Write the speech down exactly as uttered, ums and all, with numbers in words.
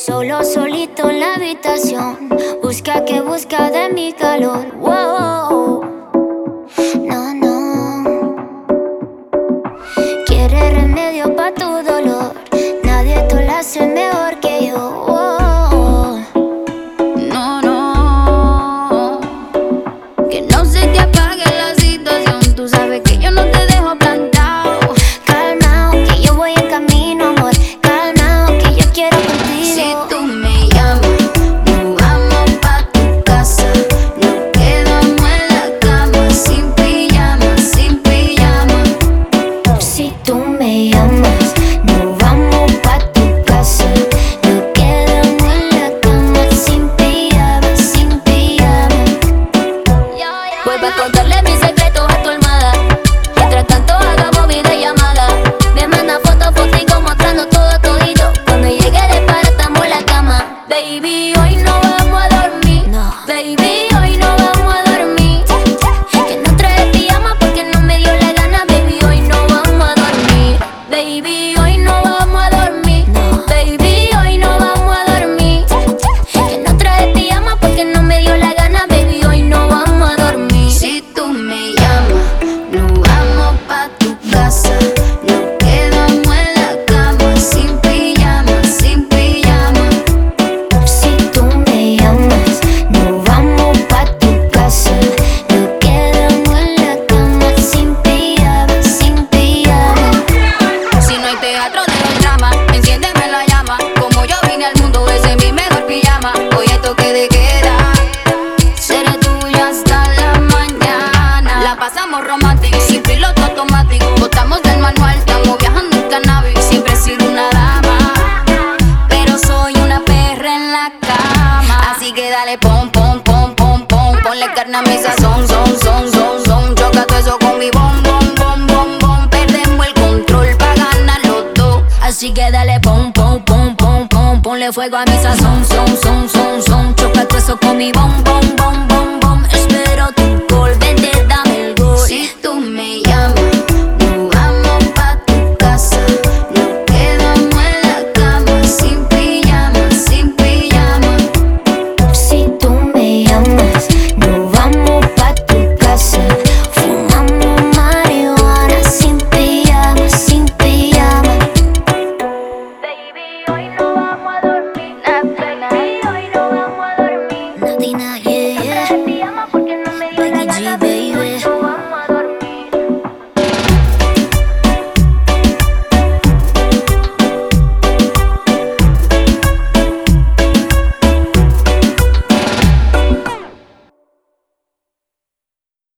Solo solito en la habitación, busca que busca de mi calor. Wow. No, no. Quiere remedio pa' tu dolor, nadie te lo hace mejor que yo. Wow. No, no. Que no se te apague la situación, tú sabes que yo no te dejo plantado. Calmao, que yo voy en camino, amor. Calmao, que yo quiero contigo. Si tú me llamas, nos vamos pa' tu casa. Nos quedamos en la cama, sin pijama, sin pijama. Si tú me llamas, nos vamos pa' tu casa. Nos quedamos en la cama, sin pijama, sin pijama. Voy pa' contarle mis secretos a tu almohada. Mientras tanto hagamos videollamada. Me manda fotos, fotico mostrando todo todito. Cuando llegue de para estamos en la cama. Baby, hoy no vamos a dormir. No. Baby, hoy no vamos a dormir. Que no trae pijama porque no me dio la gana. Baby, hoy no vamos a dormir. Baby, hoy no vamos a dormir. No. Baby, hoy no vamos a dormir. Que no trae pijama porque no me dio la gana. Baby, hoy no vamos a dormir. Si tú me llamas, nos vamos pa' tu casa. Nos quedamos en la cama, sin pijama, sin pijama. Si tú me llamas, nos vamos pa' tu casa. Nos quedamos en la cama, sin pijama, sin pijama. Si no hay teatro, dejo el drama. Enciéndeme la llama. Como yo vine al mundo, ese es mi mejor pijama. Hoy hay toque de queda. Seré tuya hasta la mañana. La pasamos romántico, sin piloto automático. Botamos del manual, estamos viajando en cannabis. Siempre he sido una dama, pero soy una perra en la cama. Así que dale pom, pom, pom, pom, pom. Ponle carne a mi sazón, son, son, son, son. Choca todo eso con mi bom, bom, bom, bom, bom. Perdemos el control pa' ganar los dos. Así que dale pom, pom, pom, pom, pom. Ponle fuego a mi sazón, son, son, son, son. Choca todo eso con mi bom, bom, bom.